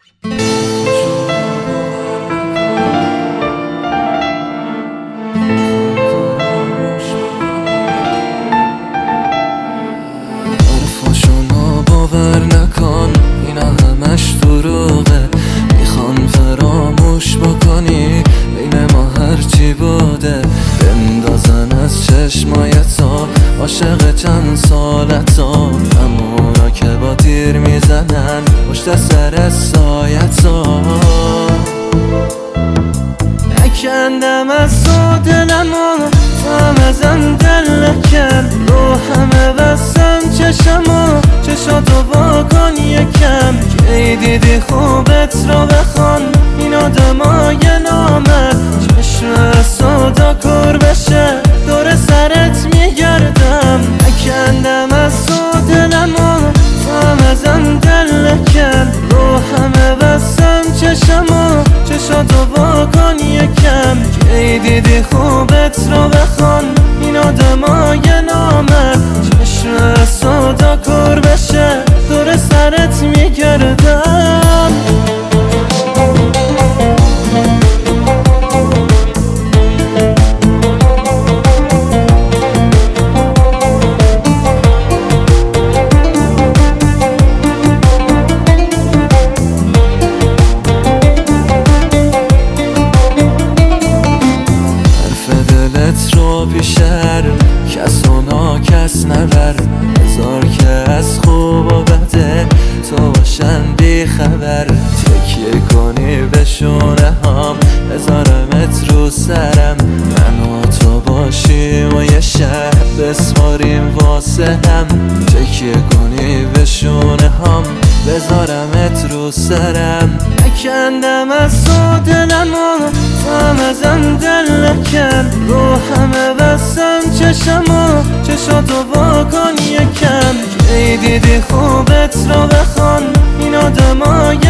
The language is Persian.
حرفاشونو باور نکن، اینا همش دروغه. میخوان فراموش بکنی بین ما هرچی بوده. بندازن از چشمای تو عاشق چند سالتا، همونا که با تیر میزنن پشت سر سایتا. نکندم از تو دلمو، هم ازم دل نکن. رو همه بستم چشمو، چشاتو وا کن یکم. کی دیدی خوبت رو بخوان، این آدمای نامه. چشم سودا کور بشه، دور سرت میگردم. نکندم از تو دلمو، هم ازم دل نکن. رو همه بستم چشمو، چشاتو وا کن یکم. کی دیدی خوبت رو بخوان، این آدمای نامه. چشم سودا کور بشه، دور سرت میگردم. رو بیشتر کس و ناکس نبر. هزار که از خوب و بده تو باشن بی خبر. تکیه کنی به شونه هم، بذارمت رو سرم. من و تو باشیم و یه شهر بسپاریم واسه هم. تکیه کنی به شونه هم، بذارمت رو سرم. نکندم از تو دلمو، هم ازم دل نکن. رو همه بستم چشمو، چشاتو وا کن یکم. کی دیدی خوبت رو بخوان، این آدمای